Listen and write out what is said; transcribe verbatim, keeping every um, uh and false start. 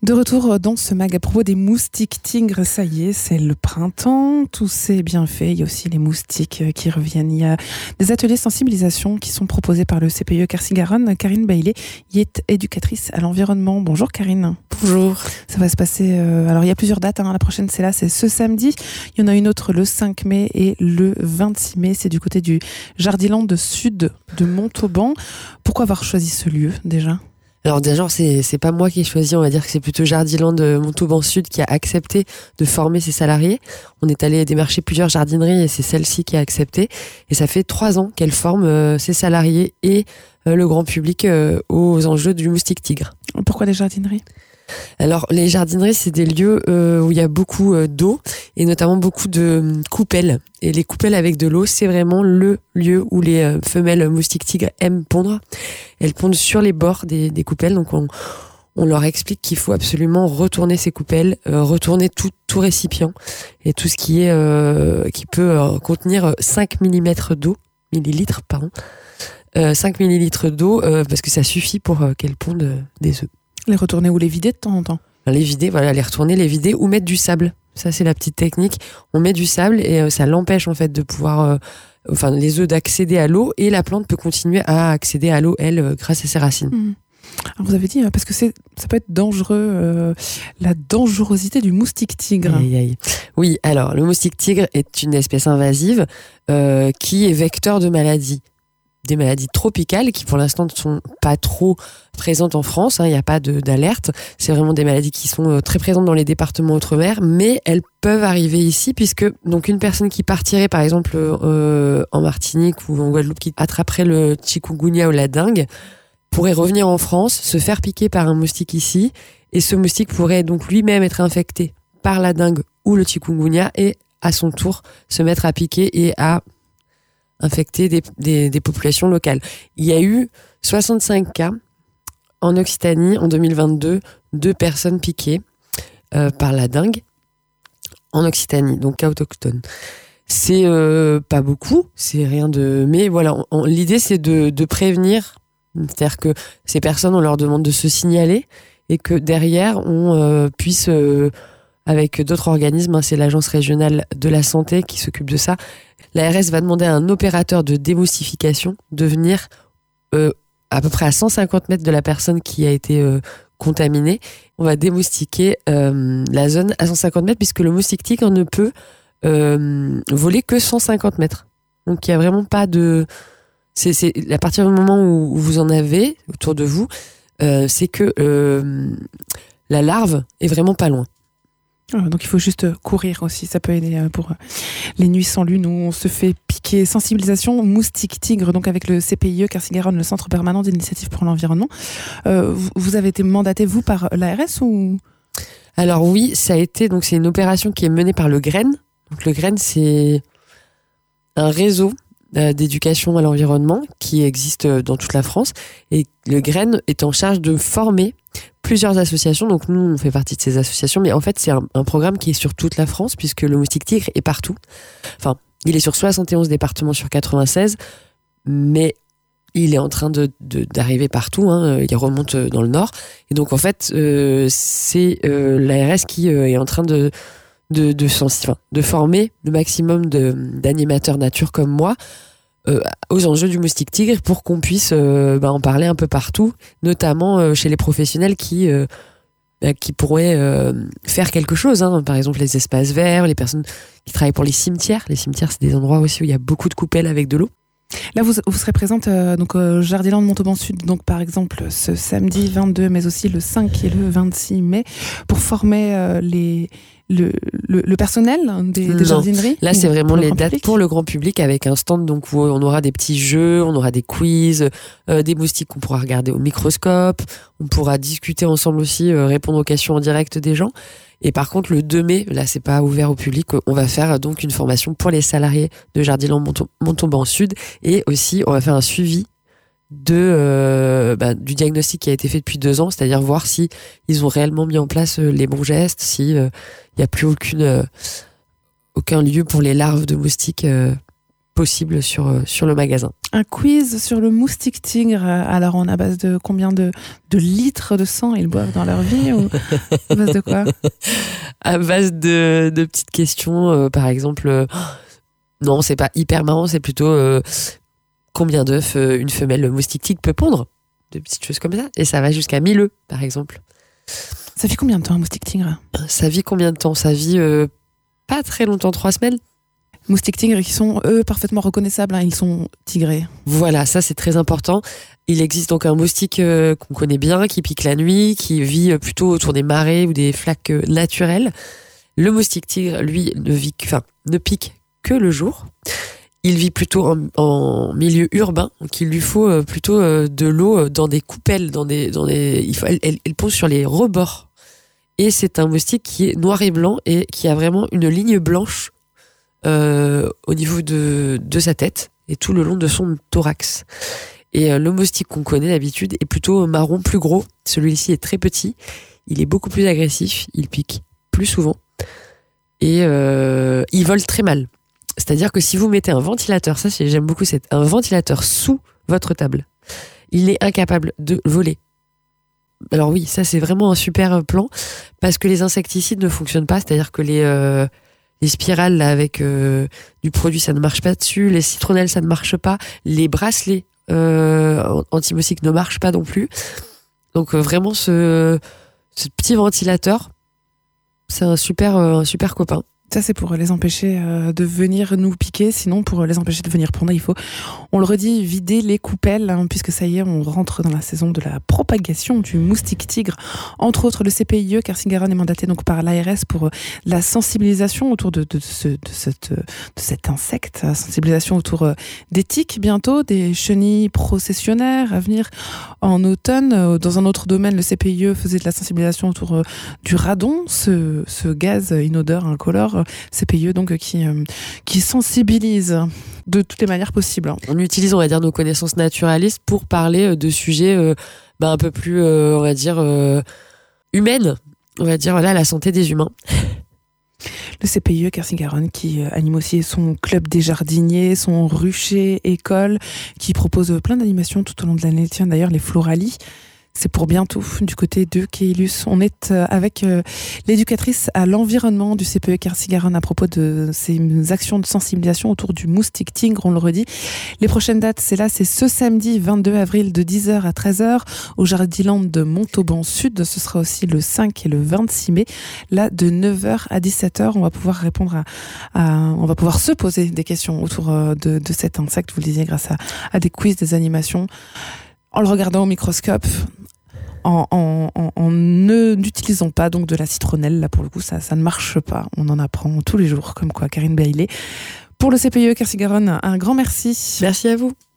De retour dans ce mag à propos des moustiques tigres, ça y est, c'est le printemps, tout c'est bien fait, il y a aussi les moustiques qui reviennent. Il y a des ateliers sensibilisation qui sont proposés par le C P I E Quercy-Garonne. Karine Bailey y est éducatrice à l'environnement. Bonjour Karine. Bonjour. Ça va se passer, euh, alors il y a plusieurs dates, hein. La prochaine c'est là, c'est ce samedi. Il y en a une autre le cinq mai et le vingt-six mai, c'est du côté du Jardiland Sud de Montauban. Pourquoi avoir choisi ce lieu déjà ? Alors déjà, c'est, c'est pas moi qui ai choisi, on va dire que c'est plutôt Jardiland de Montauban Sud qui a accepté de former ses salariés. On est allé démarcher plusieurs jardineries et c'est celle-ci qui a accepté. Et ça fait trois ans qu'elle forme euh, ses salariés et euh, le grand public euh, aux enjeux du moustique tigre. Pourquoi les jardineries ? Alors, les jardineries, c'est des lieux euh, où il y a beaucoup euh, d'eau et notamment beaucoup de euh, coupelles. Et les coupelles avec de l'eau, c'est vraiment le lieu où les euh, femelles moustiques tigres aiment pondre. Elles pondent sur les bords des, des coupelles. Donc, on, on leur explique qu'il faut absolument retourner ces coupelles, euh, retourner tout, tout récipient et tout ce qui est euh, qui peut euh, contenir cinq millimètres d'eau, millilitres, pardon, euh, cinq millilitres d'eau, euh, parce que ça suffit pour euh, qu'elles pondent euh, des œufs. Les retourner ou les vider de temps en temps ? Les vider, voilà, les retourner, les vider ou mettre du sable. Ça, c'est la petite technique. On met du sable et euh, ça l'empêche en fait de pouvoir, euh, enfin, les œufs d'accéder à l'eau et la plante peut continuer à accéder à l'eau, elle, euh, grâce à ses racines. Mmh. Alors vous avez dit, parce que c'est, ça peut être dangereux, euh, la dangerosité du moustique tigre. Aïe, aïe. Oui, alors, le moustique tigre est une espèce invasive euh, qui est vecteur de maladies. Des maladies tropicales qui pour l'instant ne sont pas trop présentes en France, il hein, n'y a pas de, d'alerte, c'est vraiment des maladies qui sont euh, très présentes dans les départements outre-mer, mais elles peuvent arriver ici puisque donc une personne qui partirait par exemple euh, en Martinique ou en Guadeloupe qui attraperait le chikungunya ou la dengue pourrait revenir en France, se faire piquer par un moustique ici et ce moustique pourrait donc lui-même être infecté par la dengue ou le chikungunya et à son tour se mettre à piquer et à infecter des, des, des populations locales. Il y a eu soixante-cinq cas en Occitanie en deux mille vingt-deux, deux personnes piquées euh, par la dengue en Occitanie, donc cas autochtones. C'est euh, pas beaucoup, c'est rien de... Mais voilà, on, on, l'idée c'est de, de prévenir, c'est-à-dire que ces personnes, on leur demande de se signaler et que derrière, on euh, puisse... Euh, avec d'autres organismes, hein, c'est l'Agence régionale de la santé qui s'occupe de ça. L'A R S va demander à un opérateur de démoustification de venir euh, à peu près à cent cinquante mètres de la personne qui a été euh, contaminée. On va démoustiquer euh, la zone à cent cinquante mètres puisque le moustique tigre ne peut euh, voler que cent cinquante mètres. Donc il n'y a vraiment pas de... C'est, c'est à partir du moment où, où vous en avez autour de vous, euh, c'est que euh, la larve est vraiment pas loin. Donc il faut juste courir aussi, ça peut aider pour les nuits sans lune où on se fait piquer. Sensibilisation moustique tigre, donc avec le C P I E Quercy-Garonne, le Centre permanent d'initiative pour l'environnement. Euh, vous avez été mandaté, vous, par l'A R S ou... Alors oui, ça a été, donc c'est une opération qui est menée par le Graine. Donc le Graine, c'est un réseau d'éducation à l'environnement qui existe dans toute la France. Et le Graine est en charge de former plusieurs associations, donc nous on fait partie de ces associations, mais en fait c'est un, un programme qui est sur toute la France puisque le moustique tigre est partout. Enfin, il est sur soixante et onze départements sur quatre-vingt-seize, mais il est en train de, de, d'arriver partout, hein, il remonte dans le nord. Et donc en fait, euh, c'est euh, l'A R S qui euh, est en train de, de, de, sens- enfin, de former le maximum de, d'animateurs nature comme moi Euh, aux enjeux du moustique tigre pour qu'on puisse euh, bah, en parler un peu partout, notamment euh, chez les professionnels qui euh, bah, qui pourraient euh, faire quelque chose, hein. Par exemple les espaces verts, les personnes qui travaillent pour les cimetières. Les cimetières, c'est des endroits aussi où il y a beaucoup de coupelles avec de l'eau. Là, vous, vous serez présente euh, donc, au Jardiland de Montauban Sud, donc par exemple ce samedi vingt-deux, mais aussi le cinq et le vingt-six mai, pour former euh, les, le, le, le personnel des, des jardineries. Là, c'est vraiment les dates public. pour le grand public avec un stand donc, où on aura des petits jeux, on aura des quiz, euh, des moustiques qu'on pourra regarder au microscope, on pourra discuter ensemble aussi, euh, répondre aux questions en direct des gens. Et par contre, le deux mai, là, c'est pas ouvert au public. On va faire donc une formation pour les salariés de Jardiland Montauban Sud et aussi on va faire un suivi de euh, bah, du diagnostic qui a été fait depuis deux ans, c'est-à-dire voir si ils ont réellement mis en place euh, les bons gestes, si il euh, y a plus aucune euh, aucun lieu pour les larves de moustiques euh, possible sur, sur le magasin. Un quiz sur le moustique tigre. Alors, on a base de combien de, de litres de sang ils boivent dans leur vie ou à base de quoi? À base de, de petites questions, euh, par exemple. Euh, non, c'est pas hyper marrant, c'est plutôt euh, combien d'œufs euh, une femelle moustique tigre peut pondre? De petites choses comme ça. Et ça va jusqu'à mille œufs, par exemple. Ça vit combien de temps un moustique tigre? Ça vit combien de temps? Ça vit euh, pas très longtemps, trois semaines. Moustiques tigres qui sont, eux, parfaitement reconnaissables, hein, ils sont tigrés. Voilà, ça c'est très important. Il existe donc un moustique euh, qu'on connaît bien, qui pique la nuit, qui vit euh, plutôt autour des marais ou des flaques euh, naturelles. Le moustique tigre, lui, ne, vit, enfin, ne pique que le jour. Il vit plutôt en, en milieu urbain, donc il lui faut euh, plutôt euh, de l'eau dans des coupelles, dans des, dans des, il faut, elle, elle, elle pose sur les rebords. Et c'est un moustique qui est noir et blanc et qui a vraiment une ligne blanche Euh, au niveau de, de sa tête et tout le long de son thorax. Et euh, le moustique qu'on connaît d'habitude est plutôt marron plus gros. Celui-ci est très petit. Il est beaucoup plus agressif. Il pique plus souvent. Et euh, il vole très mal. C'est-à-dire que si vous mettez un ventilateur, ça c'est, j'aime beaucoup, c'est un ventilateur sous votre table, il est incapable de voler. Alors oui, ça c'est vraiment un super plan parce que les insecticides ne fonctionnent pas. C'est-à-dire que les... Euh, Les spirales là, avec euh, du produit, ça ne marche pas dessus. Les citronnelles, ça ne marche pas. Les bracelets euh, anti-moustiques ne marchent pas non plus. Donc euh, vraiment, ce, ce petit ventilateur, c'est un super, euh, un super copain. Ça, c'est pour les empêcher euh, de venir nous piquer. Sinon, pour les empêcher de venir pondre, il faut, on le redit, vider les coupelles, hein, puisque ça y est, on rentre dans la saison de la propagation du moustique tigre. Entre autres, le C P I E, Quercy-Garonne, est mandaté donc par l'A R S pour euh, la sensibilisation autour de, de, ce, de, cette, de cet insecte, la sensibilisation autour euh, des tiques bientôt, des chenilles processionnaires à venir en automne. Euh, dans un autre domaine, le C P I E faisait de la sensibilisation autour euh, du radon, ce, ce gaz inodore, incolore, C P I E donc qui, euh, qui sensibilise de toutes les manières possibles. On utilise, on va dire, nos connaissances naturalistes pour parler de sujets euh, bah, un peu plus, euh, on va dire, euh, humaines. On va dire, voilà, la santé des humains. Le C P I E Quercy-Garonne qui anime aussi son club des jardiniers, son rucher école, qui propose plein d'animations tout au long de l'année. Tiens, d'ailleurs, les Floralies, c'est pour bientôt du côté de Keilus. On est avec l'éducatrice à l'environnement du C P E Quercy-Garonne à propos de ces actions de sensibilisation autour du moustique tigre, on le redit. Les prochaines dates, c'est là, c'est ce samedi vingt-deux avril de dix heures à treize heures au Jardiland de Montauban Sud. Ce sera aussi le cinq et le vingt-six mai, là de neuf heures à dix-sept heures. On va pouvoir répondre à, à on va pouvoir se poser des questions autour de, de cet insecte, vous le disiez, grâce à, à des quiz, des animations, en le regardant au microscope. En, en, en, en ne n'utilisant pas donc de la citronnelle, là pour le coup ça, ça ne marche pas, on en apprend tous les jours, comme quoi. Karine Bailey pour le C P I E Quercy-Garonne, un grand merci. Merci à vous.